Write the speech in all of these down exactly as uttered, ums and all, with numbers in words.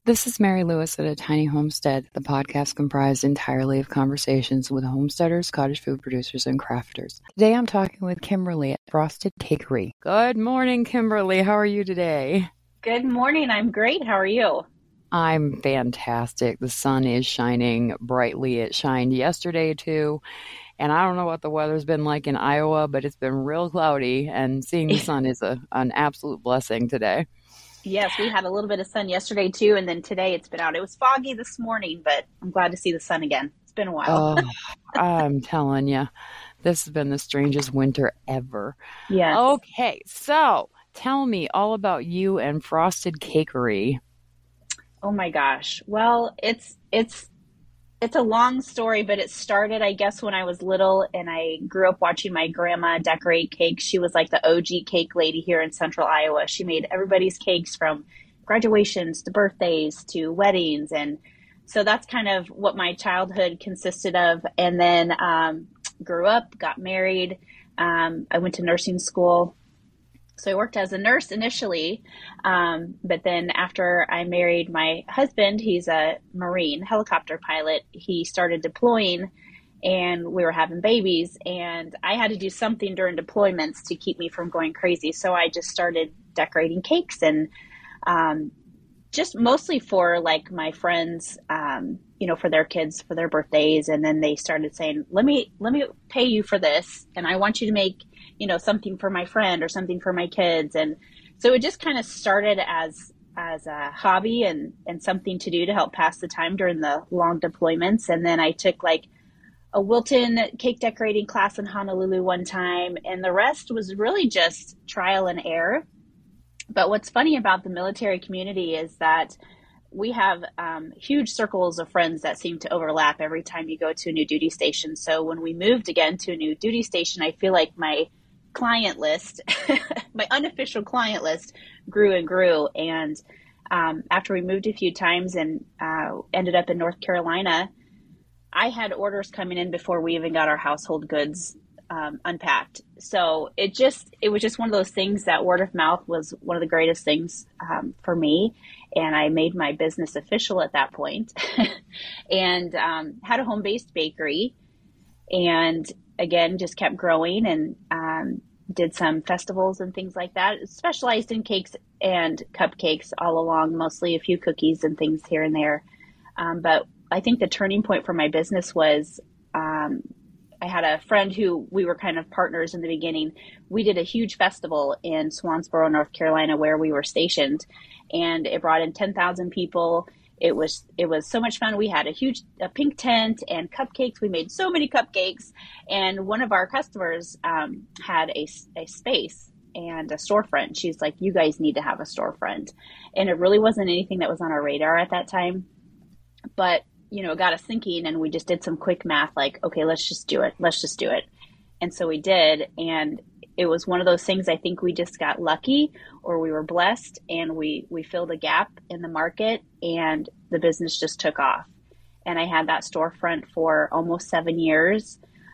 This is Mary Lewis at A Tiny Homestead, the podcast comprised entirely of conversations with homesteaders, cottage food producers, and crafters. Today I'm talking with Kimberly at Frosted Cakery. Good morning, Kimberly. How are you today? Good morning. I'm great. How are you? I'm fantastic. The sun is shining brightly. It shined yesterday too. And I don't know what the weather's been like in Iowa, but it's been real cloudy, and seeing the sun is a, an absolute blessing today. Yes, we had a little bit of sun yesterday too, and then today it's been out. It was foggy this morning, but I'm glad to see the sun again. It's been a while. Oh, I'm telling you, this has been the strangest winter ever. Yes. Okay, so tell me all about you and Frosted Cakery. Oh my gosh. Well, it's it's it's a long story, but it started, I guess, when I was little and I grew up watching my grandma decorate cakes. She was like the O G cake lady here in central Iowa. She made everybody's cakes from graduations to birthdays to weddings. And so that's kind of what my childhood consisted of. And then um, grew up, got married. Um, I went to nursing school. So I worked as a nurse initially, um, but then after I married my husband, he's a Marine helicopter pilot. He started deploying and we were having babies, and I had to do something during deployments to keep me from going crazy. So I just started decorating cakes and um, just mostly for like my friends, um, you know, for their kids, for their birthdays. And then they started saying, let me, let me pay you for this. And I want you to make, you know, something for my friend or something for my kids. And so it just kind of started as, as a hobby and, and something to do to help pass the time during the long deployments. And then I took like a Wilton cake decorating class in Honolulu one time, and the rest was really just trial and error. But what's funny about the military community is that we have um, huge circles of friends that seem to overlap every time you go to a new duty station. So when we moved again to a new duty station, I feel like my client list, my unofficial client list grew and grew. And um, after we moved a few times and uh, ended up in North Carolina, I had orders coming in before we even got our household goods um, unpacked. So it just, it was just one of those things that word of mouth was one of the greatest things um, for me. And I made my business official at that point and um, had a home-based bakery. And again, just kept growing and um, did some festivals and things like that. Specialized in cakes and cupcakes all along, mostly a few cookies and things here and there. Um, but I think the turning point for my business was um, I had a friend who we were kind of partners in the beginning. We did a huge festival in Swansboro, North Carolina, where we were stationed, and it brought in ten thousand people. It was it was so much fun. We had a huge a pink tent and cupcakes. We made so many cupcakes. And one of our customers um, had a, a space and a storefront. She's like, you guys need to have a storefront. And it really wasn't anything that was on our radar at that time. But, you know, it got us thinking, and we just did some quick math like, okay, let's just do it. Let's just do it. And so we did. And it was one of those things, I think we just got lucky or we were blessed, and we, we filled a gap in the market and the business just took off. And I had that storefront for almost seven years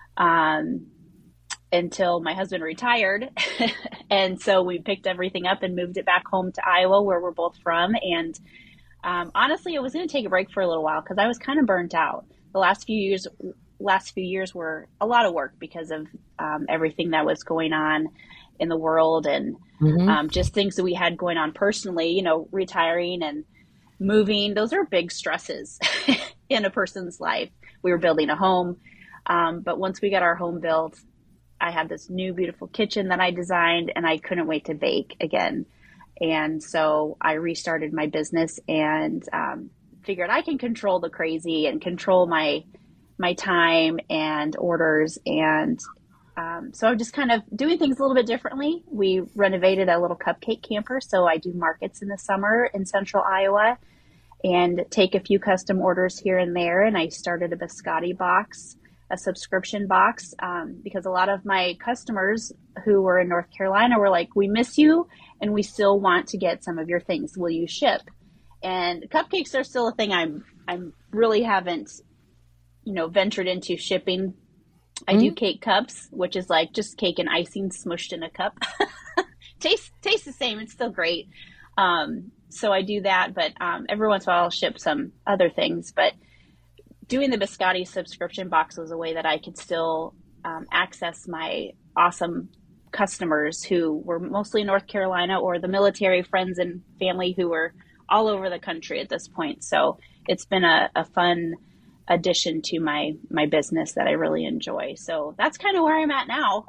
um, until my husband retired. And so we picked everything up and moved it back home to Iowa, where we're both from. And um, honestly, it was going to take a break for a little while because I was kind of burnt out. The last few years last few years were a lot of work because of um, everything that was going on in the world and mm-hmm. um, just things that we had going on personally, you know, retiring and moving. Those are big stresses in a person's life. We were building a home. Um, but once we got our home built, I had this new beautiful kitchen that I designed, and I couldn't wait to bake again. And so I restarted my business and um, figured I can control the crazy and control my my time and orders. And um, so I'm just kind of doing things a little bit differently. We renovated a little cupcake camper. So I do markets in the summer in central Iowa and take a few custom orders here and there. And I started a biscotti box, a subscription box, um, because a lot of my customers who were in North Carolina were like, we miss you and we still want to get some of your things. Will you ship? And cupcakes are still a thing I'm, I'm really haven't you know, ventured into shipping. I mm-hmm. do cake cups, which is like just cake and icing smushed in a cup. Tastes tastes the same. It's still great. Um, so I do that, but um, every once in a while I'll ship some other things. But doing the Biscotti subscription box was a way that I could still um, access my awesome customers who were mostly in North Carolina, or the military friends and family who were all over the country at this point. So it's been a, a fun addition to my my business that I really enjoy. So that's kind of where I'm at now.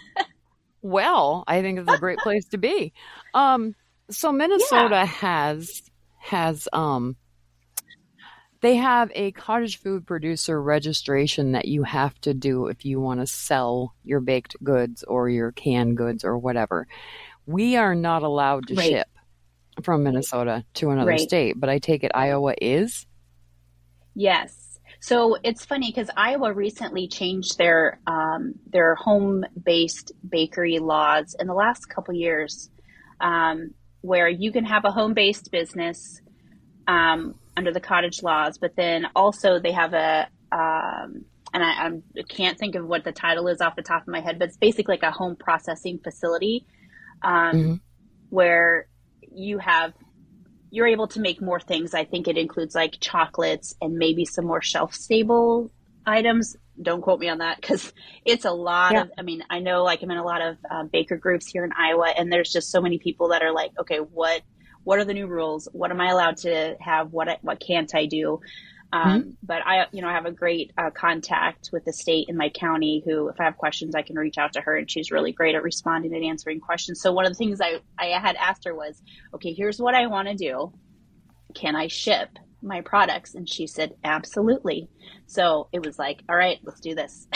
Well, I think it's a great place to be. Um, so Minnesota Yeah. has has um they have a cottage food producer registration that you have to do if you want to sell your baked goods or your canned goods or whatever. We are not allowed to Right. ship from Minnesota to another Right. state, but I take it Iowa is? Yes. So it's funny because Iowa recently changed their um, their home-based bakery laws in the last couple years, um, where you can have a home-based business um, under the cottage laws, but then also they have a um, and I, I'm- I can't think of what the title is off the top of my head, but it's basically like a home processing facility hmm um, where you have you're able to make more things. I think it includes like chocolates and maybe some more shelf stable items. Don't quote me on that because it's a lot Yeah. of, I mean, I know like I'm in a lot of um, baker groups here in Iowa, and there's just so many people that are like, okay, what, what are the new rules? What am I allowed to have? What, what can't I do? hmm Um, but I, you know, I have a great uh, contact with the state in my county who, if I have questions, I can reach out to her, and she's really great at responding and answering questions. So one of the things I, I had asked her was, okay, here's what I want to do. Can I ship my products? And she said, absolutely. So it was like, all right, let's do this.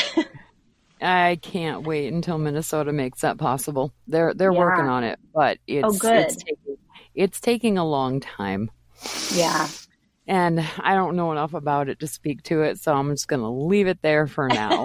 I can't wait until Minnesota makes that possible. They're they're working Yeah. on it, but Oh, it's it's good. taking it's taking a long time. Yeah. And I don't know enough about it to speak to it, so I'm just going to leave it there for now.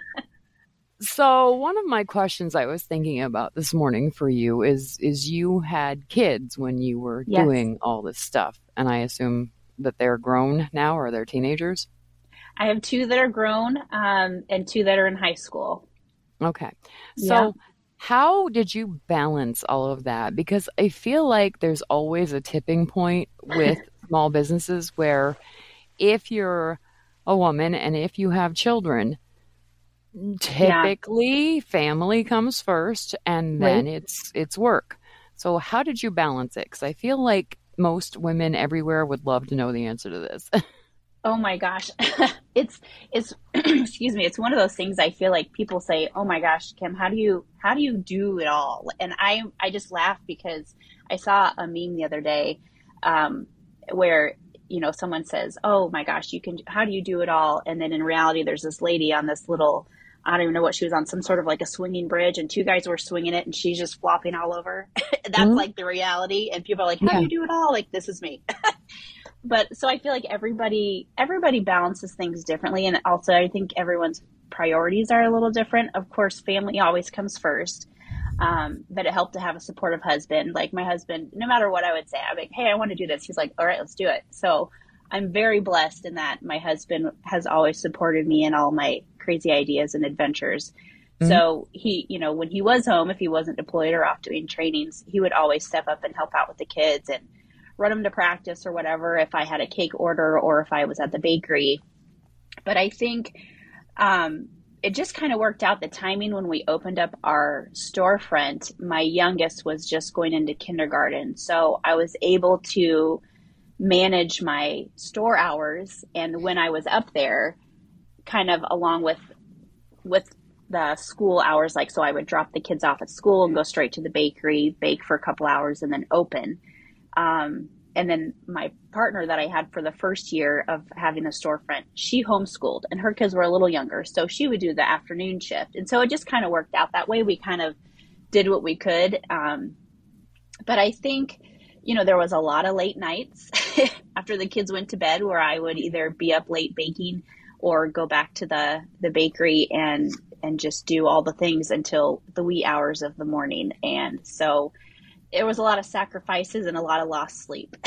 So one of my questions I was thinking about this morning for you is is you had kids when you were Yes. doing all this stuff, and I assume that they're grown now or they're teenagers? I have two that are grown um, and two that are in high school. Okay. Yeah. So how did you balance all of that? Because I feel like there's always a tipping point with small businesses where if you're a woman and if you have children, Yeah. typically family comes first and then Right. it's it's work. So how did you balance it? Because I feel like most women everywhere would love to know the answer to this. Oh my gosh. It's it's excuse me, it's one of those things I feel like people say, "Oh my gosh, Kim, how do you how do you do it all?" And I I just laugh because I saw a meme the other day um where you know someone says, "Oh my gosh, you can how do you do it all?" And then in reality there's this lady on this little I don't even know what she was on, some sort of like a swinging bridge, and two guys were swinging it and she's just flopping all over. That's Mhm. like the reality, and people are like, "How do Yeah. you do it all?" Like, this is me. But so I feel like everybody everybody balances things differently, and also I think everyone's priorities are a little different. Of course, family always comes first, um, but it helped to have a supportive husband. Like my husband, no matter what I would say, I'm like, "Hey, I want to do this." He's like, "All right, let's do it." So I'm very blessed in that my husband has always supported me in all my crazy ideas and adventures. Mhm. So he, you know, when he was home, if he wasn't deployed or off doing trainings, he would always step up and help out with the kids and run them to practice or whatever if I had a cake order or if I was at the bakery. But I think um, it just kind of worked out the timing when we opened up our storefront. My youngest was just going into kindergarten. So I was able to manage my store hours. And when I was up there, kind of along with with the school hours, like so I would drop the kids off at school and go straight to the bakery, bake for a couple hours, and then open. Um, and then my partner that I had for the first year of having the storefront, she homeschooled and her kids were a little younger. So she would do the afternoon shift. And so it just kind of worked out that way. We kind of did what we could. Um, but I think, you know, there was a lot of late nights after the kids went to bed where I would either be up late baking or go back to the, the bakery and, and just do all the things until the wee hours of the morning. And so there was a lot of sacrifices and a lot of lost sleep.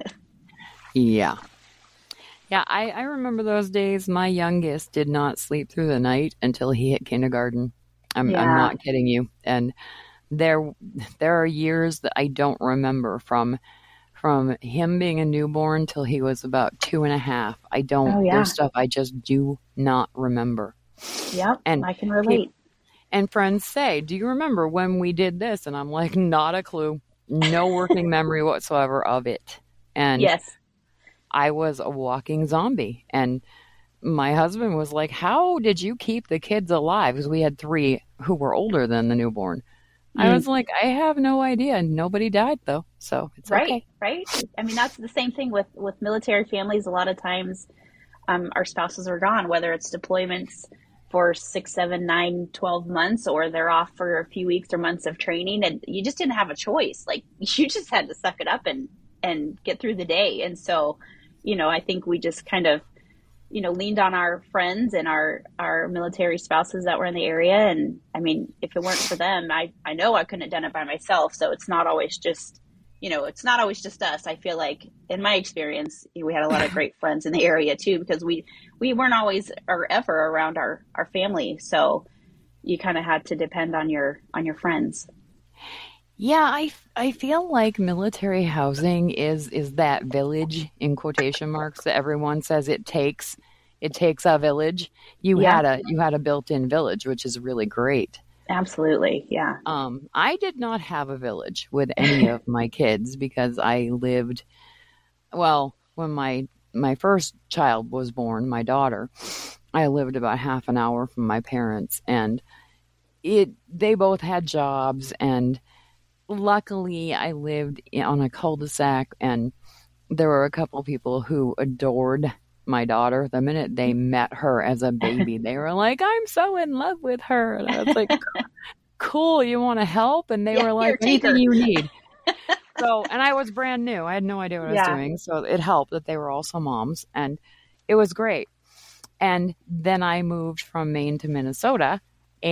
Yeah. Yeah, I, I remember those days. My youngest did not sleep through the night until he hit kindergarten. I'm I'm Yeah. not kidding you. And there there are years that I don't remember from from him being a newborn till he was about two and a half. I don't, Oh, yeah. there's stuff I just do not remember. Yep. And I can relate. And friends say, do you remember when we did this? And I'm like, not a clue. No working memory whatsoever of it. And Yes. I was a walking zombie. And my husband was like, how did you keep the kids alive? Because we had three who were older than the newborn. Mm. I was like, I have no idea. Nobody died, though. So it's right, okay. Right. I mean, that's the same thing with, with military families. A lot of times um, our spouses are gone, whether it's deployments for six, seven, nine, twelve months, or they're off for a few weeks or months of training, and you just didn't have a choice. Like, you just had to suck it up and, and get through the day. And so, you know, I think we just kind of, you know, leaned on our friends and our, our military spouses that were in the area. And I mean, if it weren't for them, I, I know I couldn't have done it by myself. So it's not always just, you know, it's not always just us. I feel like in my experience, we had a lot of great friends in the area too, because we, we weren't always or ever around our, our family. So you kind of had to depend on your, on your friends. Yeah, I, I feel like military housing is, is that village in quotation marks that everyone says it takes. It takes a village. You Yeah. had a you had a built-in village, which is really great. Absolutely, yeah. Um, I did not have a village with any of my kids because I lived. Well, when my my first child was born, my daughter, I lived about half an hour from my parents, and it they both had jobs, and luckily I lived on a cul-de-sac, and there were a couple people who adored my daughter. The minute they met her as a baby, they were like, I'm so in love with her. And I was like, cool, you want to help? And they Yeah, were like, here, take anything her. you need. So, and I was brand new. I had no idea what I was Yeah. doing. So it helped that they were also moms, and it was great. And then I moved from Maine to Minnesota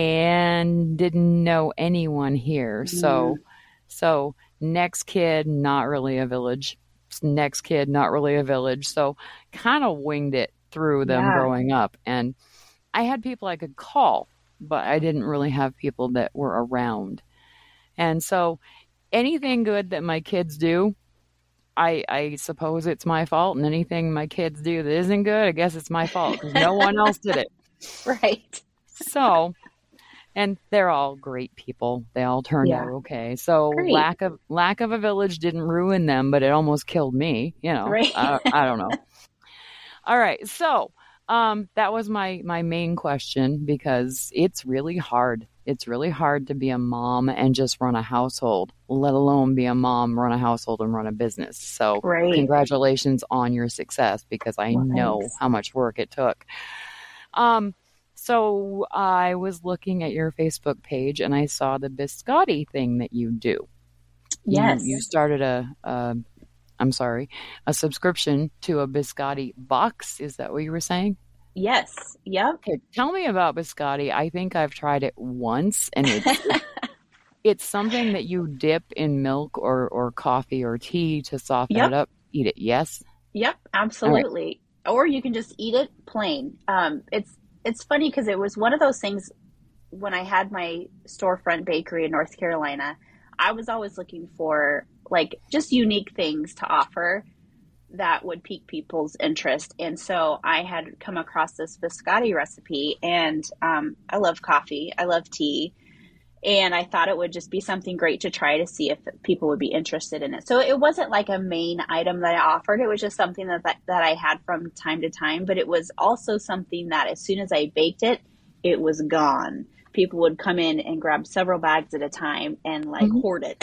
and didn't know anyone here. So, so next kid, not really a village. Next kid, not really a village. So kind of winged it through them Yeah. growing up. And I had people I could call, but I didn't really have people that were around. And so anything good that my kids do, I, I suppose it's my fault. And anything my kids do that isn't good, I guess it's my fault because no one else did it. Right. So, and they're all great people. They all turned Yeah. out okay. So Great. lack of lack of a village didn't ruin them, but it almost killed me. You know, Right. I, I don't know. All right, so um, that was my my main question because it's really hard. It's really hard to be a mom and just run a household, let alone be a mom, run a household, and run a business. So Right. congratulations on your success because I Well, know thanks. how much work it took. Um. So I was looking at your Facebook page and I saw the biscotti thing that you do. Yes. You, you started a, a, I'm sorry, a subscription to a biscotti box. Is that what you were saying? Yes. Yep. Okay, tell me about biscotti. I think I've tried it once, and it's it's something that you dip in milk or, or coffee or tea to soften Yep. it up. Eat it. Yes. Yep. Absolutely. Or you can just eat it plain. Um, it's it's funny because it was one of those things when I had my storefront bakery in North Carolina. I was always looking for like just unique things to offer that would pique people's interest. And so I had come across this biscotti recipe, and um, I love coffee. I love tea. And I thought it would just be something great to try to see if people would be interested in it. So it wasn't like a main item that I offered. It was just something that, that, that I had from time to time, but it was also something that as soon as I baked it, it was gone. People would come in and grab several bags at a time and like Mhm. hoard it.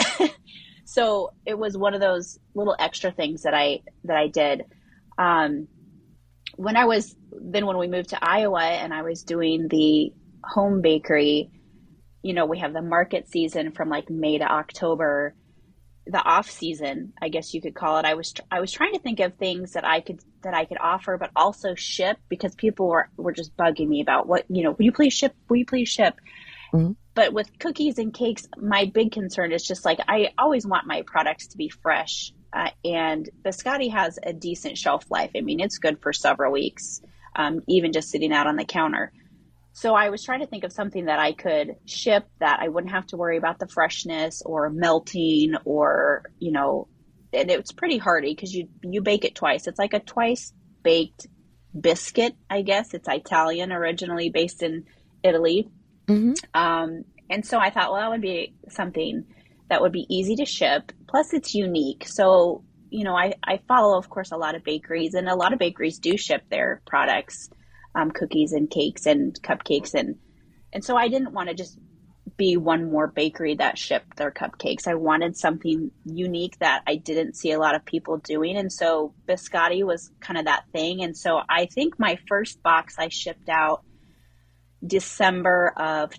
So it was one of those little extra things that I, that I did. Um, when I was, then when we moved to Iowa and I was doing the home bakery, you know, we have the market season from like May to October, the off season, I guess you could call it. I was, I was trying to think of things that I could, that I could offer, but also ship, because people were, were just bugging me about what, you know, will you please ship? Will you please ship? Mhm. But with cookies and cakes, my big concern is just like, I always want my products to be fresh. Uh, and biscotti has a decent shelf life. I mean, it's good for several weeks, um, even just sitting out on the counter. So I was trying to think of something that I could ship that I wouldn't have to worry about the freshness or melting or, you know, and it's pretty hearty because you you bake it twice. It's like a twice baked biscuit, I guess. It's Italian, originally based in Italy. Mm-hmm. Um, and so I thought, well, that would be something that would be easy to ship. Plus, it's unique. So, you know, I, I follow, of course, a lot of bakeries, and a lot of bakeries do ship their products, um, cookies and cakes and cupcakes. And, and so I didn't want to just be one more bakery that shipped their cupcakes. I wanted something unique that I didn't see a lot of people doing. And so biscotti was kind of that thing. And so I think my first box I shipped out December of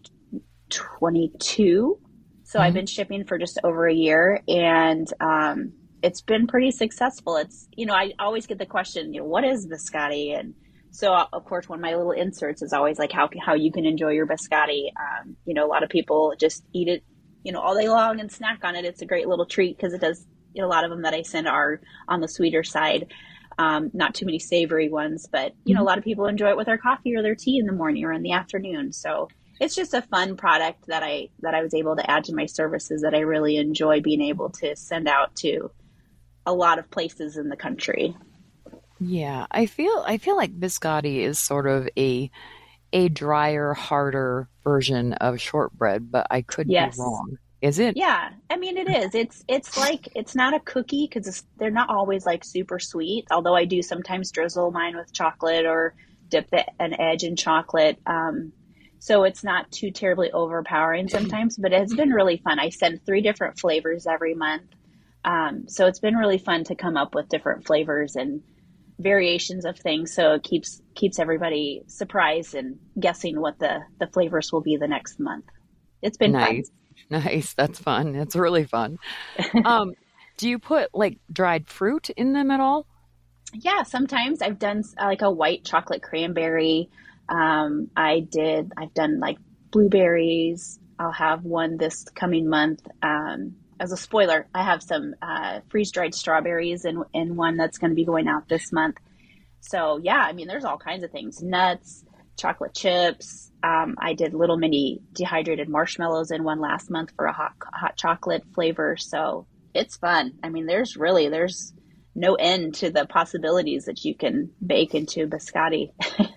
twenty-two. So mm-hmm. I've been shipping for just over a year, and um, it's been pretty successful. It's, you know, I always get the question, you know, what is biscotti? And so, of course, one of my little inserts is always like how how you can enjoy your biscotti. Um, you know, a lot of people just eat it, you know, all day long and snack on it. It's a great little treat because it does, you know, a lot of them that I send are on the sweeter side. Um, not too many savory ones, but, you know, a lot of people enjoy it with their coffee or their tea in the morning or in the afternoon. So it's just a fun product that I that I was able to add to my services that I really enjoy being able to send out to a lot of places in the country. Yeah, I feel I feel like biscotti is sort of a a drier, harder version of shortbread, but I could yes. be wrong. Is it? Yeah, I mean it is. It's it's like it's not a cookie because they're not always like super sweet. Although I do sometimes drizzle mine with chocolate or dip the, an edge in chocolate. Um, so it's not too terribly overpowering sometimes, but it's been really fun. I send three different flavors every month, um, so it's been really fun to come up with different flavors and variations of things. So it keeps keeps everybody surprised and guessing what the the flavors will be the next month. It's been nice. fun. Nice. That's fun. It's really fun. Um, do you put like dried fruit in them at all? Yeah, sometimes I've done uh, like a white chocolate cranberry. Um, I did, I've done like blueberries. I'll have one this coming month. Um, as a spoiler, I have some uh, freeze-dried strawberries in, in one that's going to be going out this month. So yeah, I mean, there's all kinds of things, nuts, chocolate chips. Um, I did little mini dehydrated marshmallows in one last month for a hot hot chocolate flavor. So it's fun. I mean, there's really, there's no end to the possibilities that you can bake into biscotti.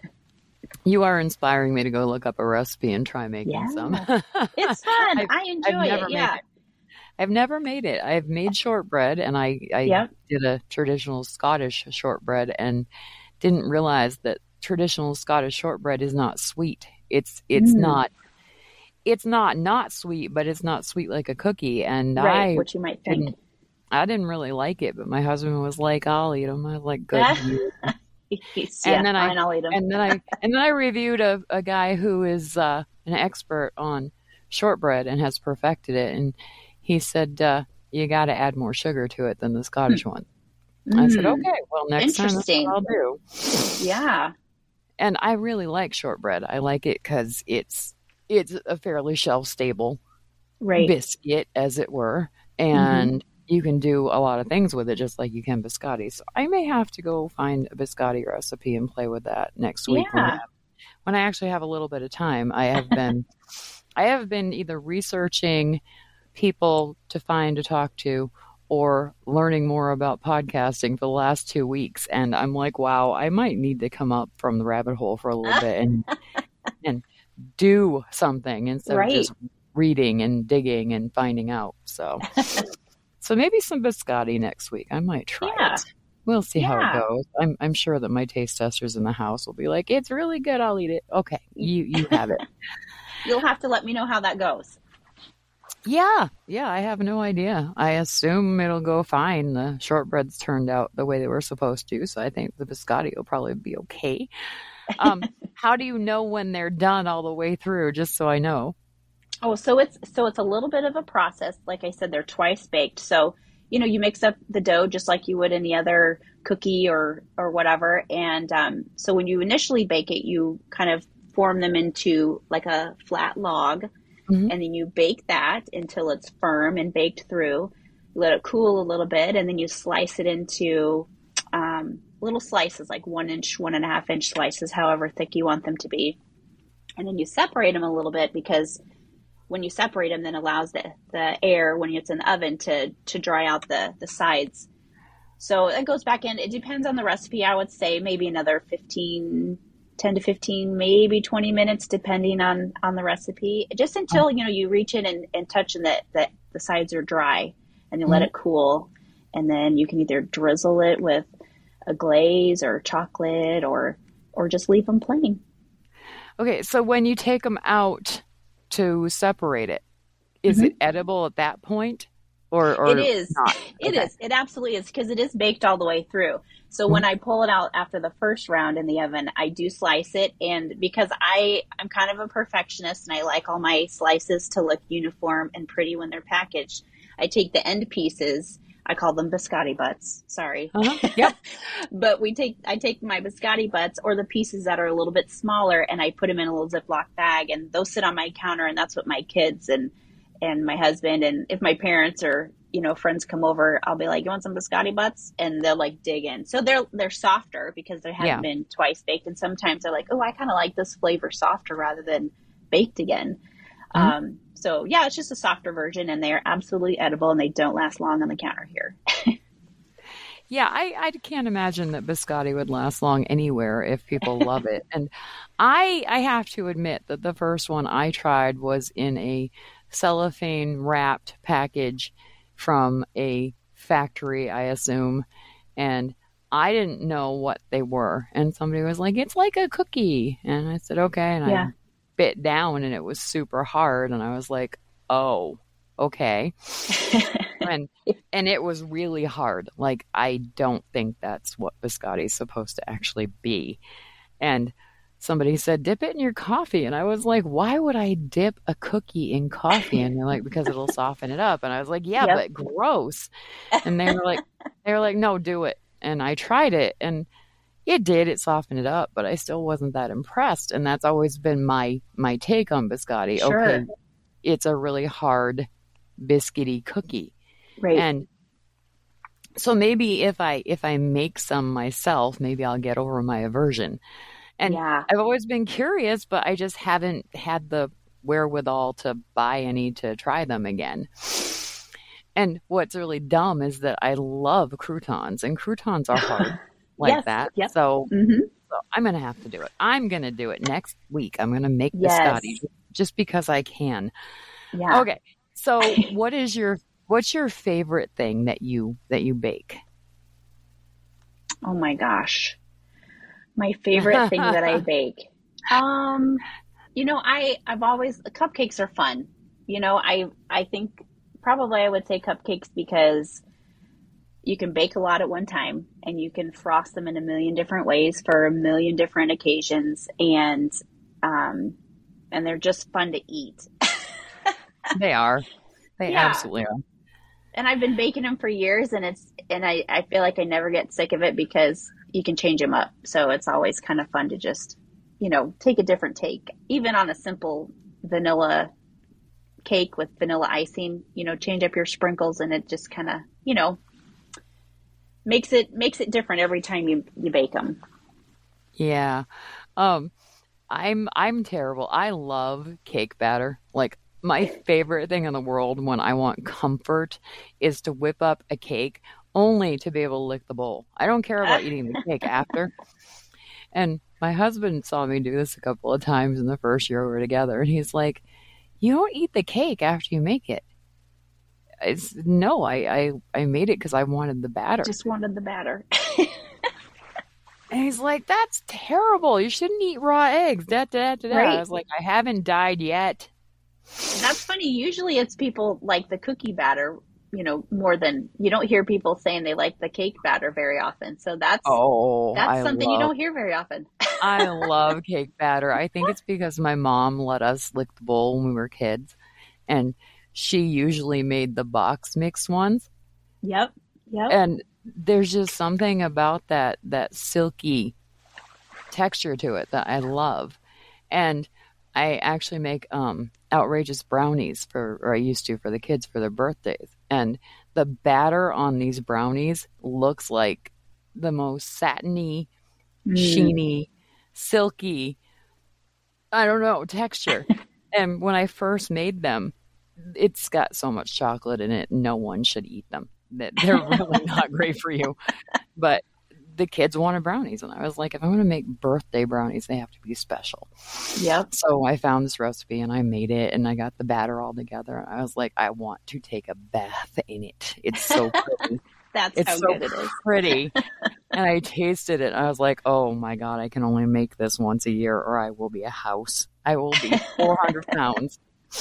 You are inspiring me to go look up a recipe and try making yeah. some. It's fun. I've, I enjoy I've never it. Yeah. Made it. I've never made it. I've made shortbread, and I, I yep. did a traditional Scottish shortbread and didn't realize that traditional Scottish shortbread is not sweet. It's it's mm. not it's not not sweet, but it's not sweet like a cookie. And right, I what you might think. Didn't, I didn't really like it, but my husband was like, "I'll eat them." I was like, "Good." yeah, and then fine, I I'll eat them. and then I and then I reviewed a, a guy who is uh, an expert on shortbread and has perfected it, and he said uh, you got to add more sugar to it than the Scottish mm. one. Mm. I said, "Okay, well next time that's what I'll do." Yeah. And I really like shortbread. I like it because it's it's a fairly shelf stable right. biscuit, as it were, and mm-hmm. you can do a lot of things with it, just like you can biscotti. So I may have to go find a biscotti recipe and play with that next week yeah. when, I have, when I actually have a little bit of time. I have been I have been either researching people to find to talk to, or learning more about podcasting for the last two weeks. And I'm like, wow, I might need to come up from the rabbit hole for a little bit and and do something instead right. of just reading and digging and finding out. So so maybe some biscotti next week. I might try yeah. it. We'll see yeah. how it goes. I'm I'm sure that my taste testers in the house will be like, it's really good, I'll eat it. Okay, you, you have it. You'll have to let me know how that goes. Yeah, yeah, I have no idea. I assume it'll go fine. The shortbreads turned out the way they were supposed to, so I think the biscotti will probably be okay. Um, how do you know when they're done all the way through, just so I know? Oh, so it's so it's a little bit of a process. Like I said, they're twice baked. So, you know, you mix up the dough just like you would any other cookie or or whatever. And um, so when you initially bake it, you kind of form them into like a flat log. Mm-hmm. And then you bake that until it's firm and baked through. You let it cool a little bit, and then you slice it into um, little slices, like one inch, one and a half inch slices, however thick you want them to be. And then you separate them a little bit, because when you separate them, then allows the, the air when it's in the oven to to dry out the, the sides. So it goes back in. It depends on the recipe. I would say maybe another fifteen, ten to fifteen, maybe twenty minutes, depending on, on the recipe, just until, you know, you reach in and, and touch and that, that the sides are dry and you let Mhm. it cool. And then you can either drizzle it with a glaze or chocolate or, or just leave them plain. Okay, so when you take them out to separate it, is Mhm. it edible at that point, or It or is. not? It Okay. is. It absolutely is because it is baked all the way through. So Mhm. when I pull it out after the first round in the oven, I do slice it. And because I, I'm kind of a perfectionist and I like all my slices to look uniform and pretty when they're packaged, I take the end pieces. I call them biscotti butts. Sorry. Uh-huh. Yep. But we take, I take my biscotti butts or the pieces that are a little bit smaller and I put them in a little Ziploc bag and those sit on my counter and that's what my kids and, and my husband and if my parents or, you know, friends come over, I'll be like, you want some biscotti butts? And they'll like dig in. So they're, they're softer because they Yeah. haven't been twice baked. And sometimes they're like, oh, I kind of like this flavor softer rather than baked again. Mhm. Um, so yeah, it's just a softer version and they are absolutely edible and they don't last long on the counter here. Yeah, I, I can't imagine that biscotti would last long anywhere if people love it. And I I have to admit that the first one I tried was in a cellophane wrapped package from a factory, I assume, and I didn't know what they were. And somebody was like, "It's like a cookie," and I said, "Okay," and I Yeah. bit down, and it was super hard, and I was like, "Oh, okay." And and it was really hard. Like I don't think that's what biscotti is supposed to actually be. And somebody said, dip it in your coffee. And I was like, why would I dip a cookie in coffee? And they're like, because it'll soften it up. And I was like, yeah, Yep. but gross. And they were like, they were like, no, do it. And I tried it and it did. It softened it up, but I still wasn't that impressed. And that's always been my my take on biscotti. Sure. Okay, it's a really hard biscuity cookie. Right. And so maybe if I if I make some myself, maybe I'll get over my aversion. And Yeah. I've always been curious, but I just haven't had the wherewithal to buy any to try them again. And what's really dumb is that I love croutons, and croutons are hard like Yes. that. Yep. So, Mm-hmm. so I'm going to have to do it. I'm going to do it next week. I'm going to make Yes. biscotti just because I can. Yeah. Okay. So what is your what's your favorite thing that you that you bake? Oh my gosh. My favorite thing that I bake. Um, you know, I, I've always, cupcakes are fun. You know, I, I think probably I would say cupcakes because you can bake a lot at one time and you can frost them in a million different ways for a million different occasions. And, um, and they're just fun to eat. They are. They Yeah. absolutely are. And I've been baking them for years and it's, and I, I feel like I never get sick of it because you can change them up. So it's always kind of fun to just, you know, take a different take, even on a simple vanilla cake with vanilla icing, you know, change up your sprinkles and it just kind of, you know, makes it, makes it different every time you, you bake them. Yeah. Um, I'm I'm terrible. I love cake batter. Like my favorite thing in the world when I want comfort is to whip up a cake only to be able to lick the bowl. I don't care about eating the cake after. And my husband saw me do this a couple of times in the first year we were together, and he's like, "You don't eat the cake after you make it." It's no, I I, I made it because I wanted the batter. Just wanted the batter. And he's like, "That's terrible. You shouldn't eat raw eggs." Da, da, da, da. Right. I was like, "I haven't died yet." That's funny. Usually it's people like the cookie batter, you know, more than you don't hear people saying they like the cake batter very often. So that's Oh, that's I something love, you don't hear very often. I love cake batter. I think it's because my mom let us lick the bowl when we were kids, and she usually made the box mix ones. Yep. Yep. And there's just something about that that silky texture to it that I love. And I actually make um outrageous brownies for, or I used to for the kids for their birthdays. And the batter on these brownies looks like the most satiny, Mm. sheeny, silky, I don't know, texture. And when I first made them, it's got so much chocolate in it, no one should eat them. that they're really not great for you. But the kids wanted brownies, and I was like, if I'm going to make birthday brownies, they have to be special. Yep. So I found this recipe and I made it, and I got the batter all together. And I was like, I want to take a bath in it. It's so pretty. That's it's how so good it is. pretty. And I tasted it, and I was like, oh my God, I can only make this once a year or I will be a house. I will be four hundred pounds.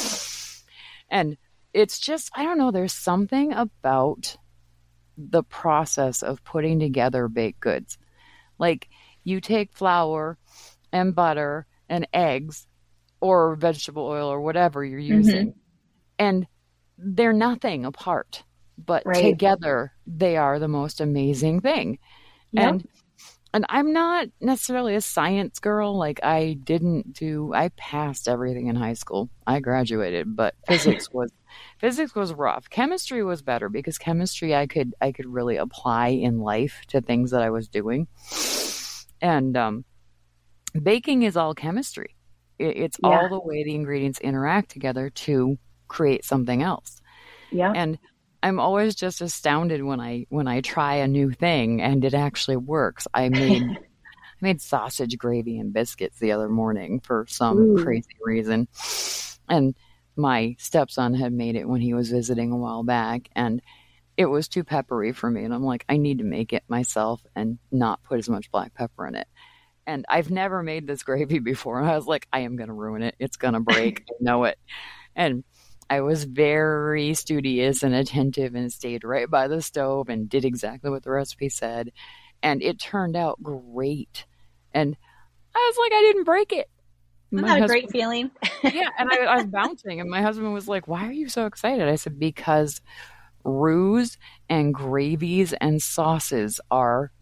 And it's just, I don't know, there's something about the process of putting together baked goods. Like, you take flour and butter and eggs or vegetable oil or whatever you're using, mm-hmm. and they're nothing apart, but right. together they are the most amazing thing. Yep. And and I'm not necessarily a science girl. Like, I didn't do, I passed everything in high school. I graduated, but physics was physics was rough. Chemistry was better because chemistry I could I could really apply in life to things that I was doing. And um, baking is all chemistry. It, it's yeah. all the way the ingredients interact together to create something else. Yeah. And I'm always just astounded when I when I try a new thing and it actually works. I made I made sausage gravy and biscuits the other morning for some Ooh. crazy reason. And my stepson had made it when he was visiting a while back, and it was too peppery for me. And I'm like, I need to make it myself and not put as much black pepper in it. And I've never made this gravy before. And I was like, I am going to ruin it. It's going to break. I know it. And I was very studious and attentive and stayed right by the stove and did exactly what the recipe said. And it turned out great. And I was like, I didn't break it. Isn't that a great feeling? Yeah. And I, I was bouncing. And my husband was like, why are you so excited? I said, because roux and gravies and sauces are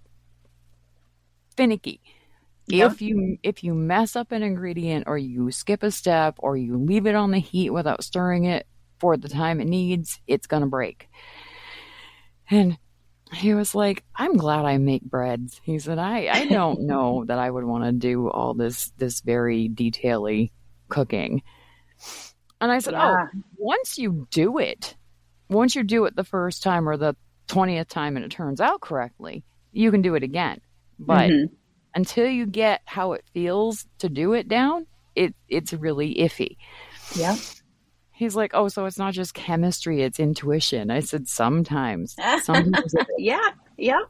finicky. Yep. If you if you mess up an ingredient, or you skip a step, or you leave it on the heat without stirring it for the time it needs, it's going to break. And he was like, I'm glad I make breads. He said, I, I don't know that I would want to do all this this very detail-y cooking. And I said, yeah. oh, once you do it, once you do it the first time or the twentieth time and it turns out correctly, you can do it again. But mm-hmm. until you get how it feels to do it down, it it's really iffy. Yeah. He's like, oh, so it's not just chemistry, it's intuition. I said, sometimes. Sometimes yeah, yeah.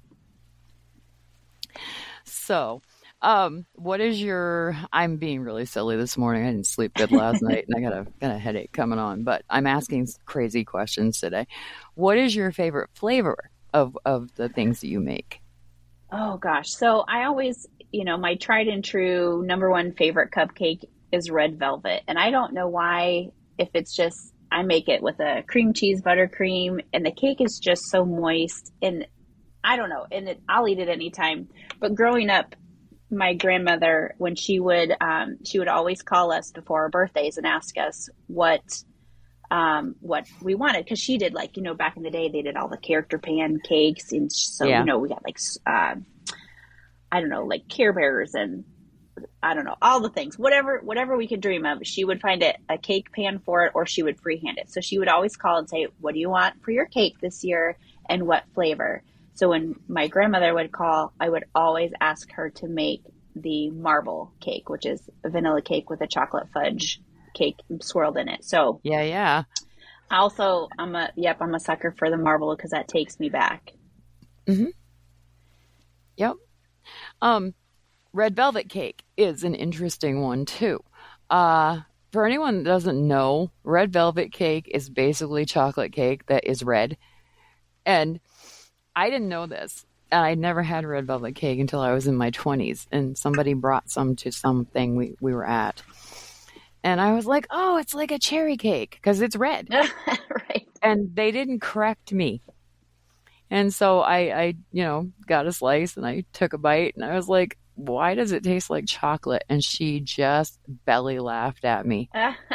So, um, what is your, I'm being really silly this morning. I didn't sleep good last night, and I got a, got a headache coming on, but I'm asking crazy questions today. What is your favorite flavor of, of the things that you make? Oh, gosh. So I always, you know, my tried and true number one favorite cupcake is red velvet. And I don't know why, if it's just, I make it with a cream cheese buttercream, and the cake is just so moist, and I don't know, and it, I'll eat it anytime. But growing up, my grandmother, when she would, um, she would always call us before our birthdays and ask us what, um, what we wanted. Cause she did, like, you know, back in the day, they did all the character pancakes. And so, yeah. you know, we got like, uh, I don't know, like Care Bears and I don't know, all the things, whatever, whatever we could dream of, she would find it, a cake pan for it, or she would freehand it. So she would always call and say, what do you want for your cake this year? And what flavor? So when my grandmother would call, I would always ask her to make the marble cake, which is a vanilla cake with a chocolate fudge cake swirled in it. So yeah, yeah. Also, I'm a, yep, I'm a sucker for the marble because that takes me back. Mm-hmm. Yep. Um, red velvet cake is an interesting one too. Uh, for anyone that doesn't know, red velvet cake is basically chocolate cake that is red. And I didn't know this. And I'd never had red velvet cake until I was in my twenties. And somebody brought some to something we, we were at. And I was like, oh, it's like a cherry cake because it's red. Right. And they didn't correct me. And so I, I, you know, got a slice and I took a bite and I was like, why does it taste like chocolate? And she just belly laughed at me.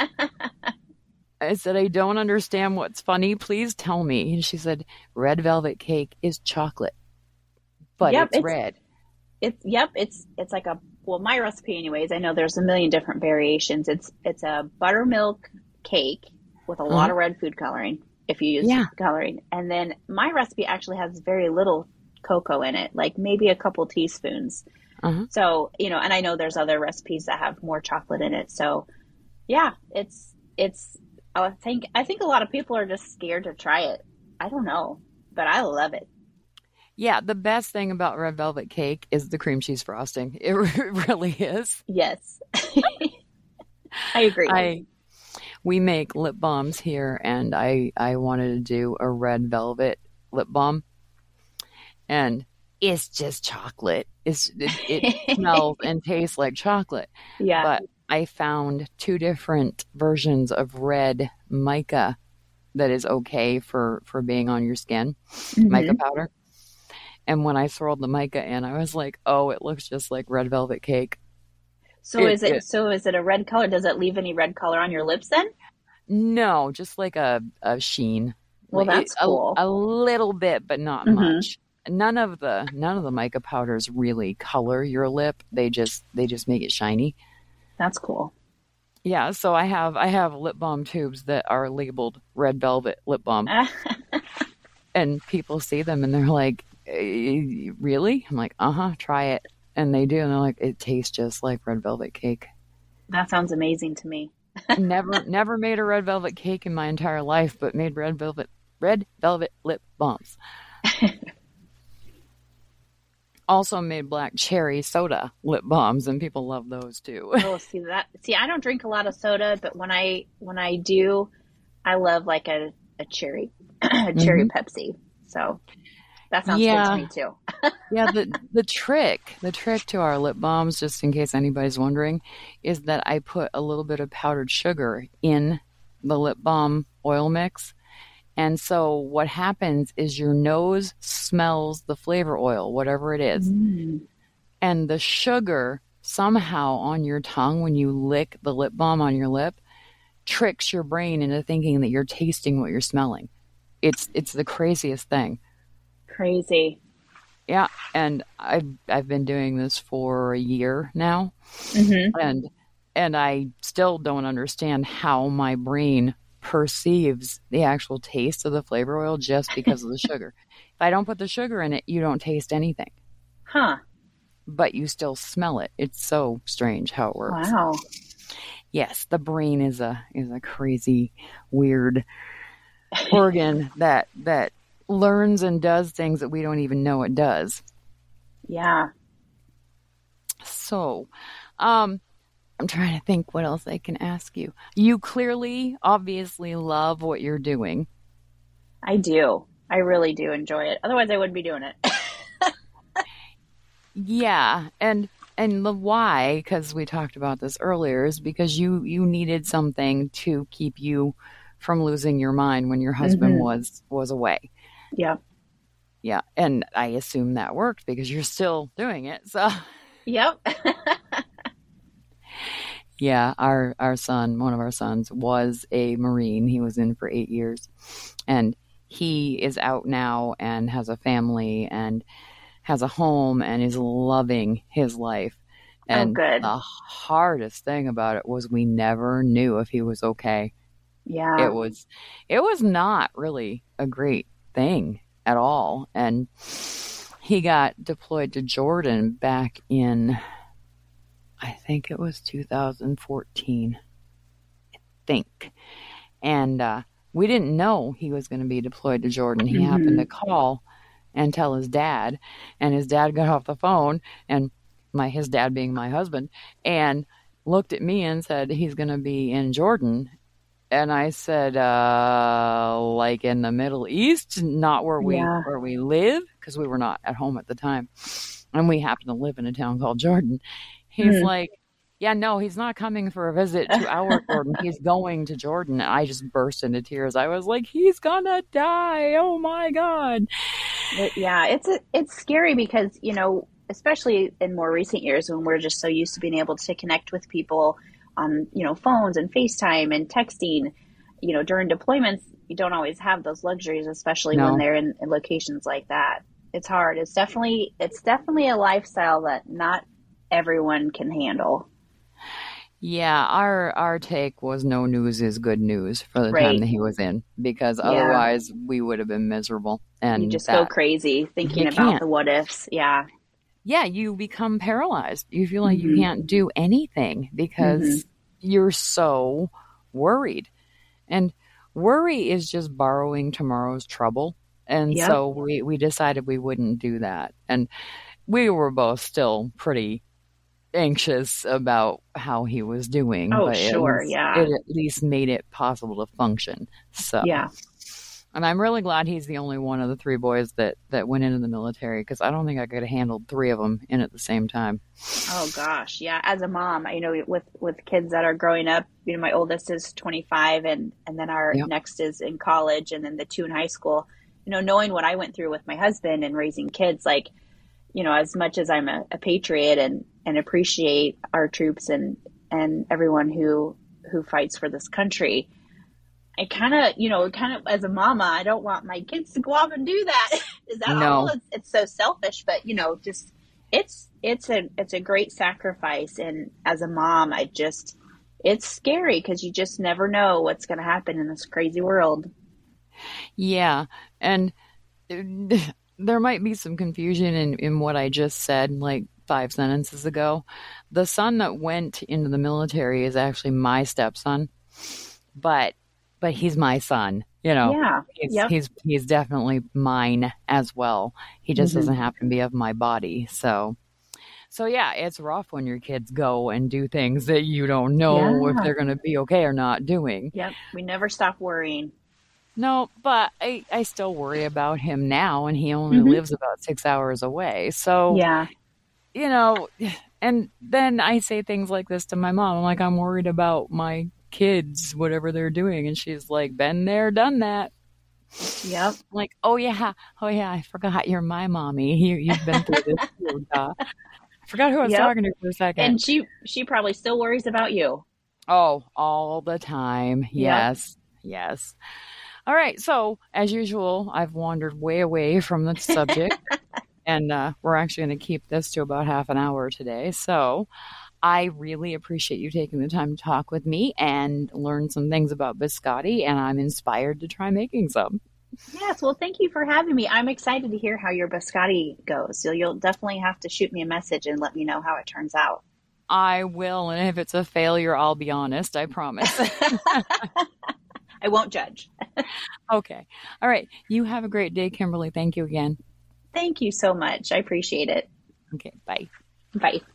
I said, I don't understand what's funny. Please tell me. And she said, red velvet cake is chocolate, but yep, it's, it's red. It's, yep. It's, it's like a, well, my recipe anyways, I know there's a million different variations. It's, it's a buttermilk cake with a mm-hmm. lot of red food coloring. if you use Yeah. coloring. And then my recipe actually has very little cocoa in it, like maybe a couple teaspoons. Uh-huh. So, you know, and I know there's other recipes that have more chocolate in it. So, yeah, it's it's I think I think a lot of people are just scared to try it. I don't know, but I love it. Yeah, the best thing about red velvet cake is the cream cheese frosting. It really is. Yes. I agree. I we make lip balms here, and I I wanted to do a red velvet lip balm, and it's just chocolate. It's it, it smells and tastes like chocolate. Yeah. But I found two different versions of red mica that is okay for for being on your skin, mica hmm powder. And when I swirled the mica in, I was like, "Oh, it looks just like red velvet cake." So It, is it it so is it a red color? Does it leave any red color on your lips then? No, just like a a sheen, Well, like it, that's a cool. a little bit, but not hmm much. None of the none of the mica powders really color your lip. They just they just make it shiny. That's cool. Yeah, so I have I have lip balm tubes that are labeled red velvet lip balm, and people see them and they're like, "Eh, really?" I'm like, "Uh-huh, try it." And they do, and they're like, "It tastes just like red velvet cake." That sounds amazing to me. Never never made a red velvet cake in my entire life, but made red velvet red velvet lip balms. Also made black cherry soda lip balms, and people love those too. Oh, see that. See, I don't drink a lot of soda, but when I when I do, I love like a a cherry a cherry hmm Pepsi. So that sounds good to Yeah, me too. yeah. The the trick the trick to our lip balms, just in case anybody's wondering, is that I put a little bit of powdered sugar in the lip balm oil mix. And so what happens is your nose smells the flavor oil, whatever it is. Mm. And the sugar somehow on your tongue when you lick the lip balm on your lip tricks your brain into thinking that you're tasting what you're smelling. It's it's the craziest thing. Crazy. Yeah, and I've I've been doing this for a year now, hmm and and I still don't understand how my brain perceives the actual taste of the flavor oil just because of the sugar. If I don't put the sugar in it, you don't taste anything, Huh. but you still smell it. It's so strange how it works. Wow. Yes, the brain is a is a crazy, weird organ that that learns and does things that we don't even know it does. Yeah. So, um, I'm trying to think what else I can ask you. You clearly, obviously love what you're doing. I do. I really do enjoy it. Otherwise, I wouldn't be doing it. Yeah, and and the why, because we talked about this earlier, is because you you needed something to keep you from losing your mind when your husband hmm was was away. Yeah. Yeah, and I assume that worked because you're still doing it. So, Yep. yeah, our our son, one of our sons, was a Marine. He was in for eight years, and he is out now and has a family and has a home and is loving his life. Oh, And good. the hardest thing about it was we never knew if he was okay. Yeah. It was it was not really a great thing at all. And he got deployed to Jordan back in, I think it was two thousand fourteen, I think. And uh, we didn't know he was going to be deployed to Jordan. He happened to hmm call and tell his dad, and his dad got off the phone, and my his dad being my husband, and looked at me and said he's going to be in Jordan. And I said, uh, like in the Middle East, not where we Yeah. where we live, because we were not at home at the time, and we happen to live in a town called Jordan. He's Mm. like, yeah, no, he's not coming for a visit to our Jordan. He's going to Jordan. And I just burst into tears. I was like, he's gonna die. Oh my God. But yeah, it's a, it's scary because, you know, especially in more recent years when we're just so used to being able to connect with people on, you know, phones and FaceTime and texting, you know, during deployments, you don't always have those luxuries, especially when No. they're in, in locations like that. It's hard. It's definitely, it's definitely a lifestyle that not everyone can handle. Yeah, our our take was no news is good news for the time Right. that he was in, because Yeah. otherwise we would have been miserable, You and just go that crazy thinking you about can't. the what ifs. Yeah. Yeah, you become paralyzed. You feel like you Mhm. can't do anything Mhm. because you're so worried. And worry is just borrowing tomorrow's trouble. And Yep. so we, we decided we wouldn't do that. And we were both still pretty anxious about how he was doing, Oh, but at sure. least it Yeah. at least made it possible to function. So, Yeah. and I'm really glad he's the only one of the three boys that that went into the military, because I don't think I could have handled three of them in at the same time. Oh gosh, yeah. As a mom, you know, with with kids that are growing up, you know, my oldest is twenty-five, and and then our Yep. next is in college, and then the two in high school. You know, knowing what I went through with my husband and raising kids, like, you know, as much as I'm a, a patriot and and appreciate our troops and and everyone who who fights for this country, I kind of, you know, kind of as a mama, I don't want my kids to go off and do that. Is that awful? No. It's, it's so selfish, but you know, just it's it's a it's a great sacrifice. And as a mom, I just it's scary because you just never know what's going to happen in this crazy world. Yeah. And uh, there might be some confusion in, in what I just said, like five sentences ago. The son that went into the military is actually my stepson, but but he's my son. You know, Yeah. he's Yep. he's he's definitely mine as well. He just Hmm. doesn't happen to be of my body. So so yeah, it's rough when your kids go and do things that you don't know if Yeah. they're going to be okay or not doing. Yep. We never stop worrying. No, but I, I still worry about him now, and he only Hmm. lives about six hours away. So, Yeah. you know, and then I say things like this to my mom. I'm like, I'm worried about my kids, whatever they're doing. And she's like, been there, done that. Yep. I'm like, oh, yeah. Oh, yeah. I forgot you're my mommy. You, you've been through this too. Duh. I forgot who I was Yep. talking to for a second. And she she probably still worries about you. Oh, all the time. Yep. Yes. Yes. All right. So, as usual, I've wandered way away from the subject. And uh, we're actually going to keep this to about half an hour today. So I really appreciate you taking the time to talk with me and learn some things about biscotti. And I'm inspired to try making some. Yes, well, thank you for having me. I'm excited to hear how your biscotti goes. So you'll definitely have to shoot me a message and let me know how it turns out. I will. And if it's a failure, I'll be honest. I promise. I won't judge. Okay. All right. You have a great day, Kimberly. Thank you again. Thank you so much. I appreciate it. Okay. Bye. Bye.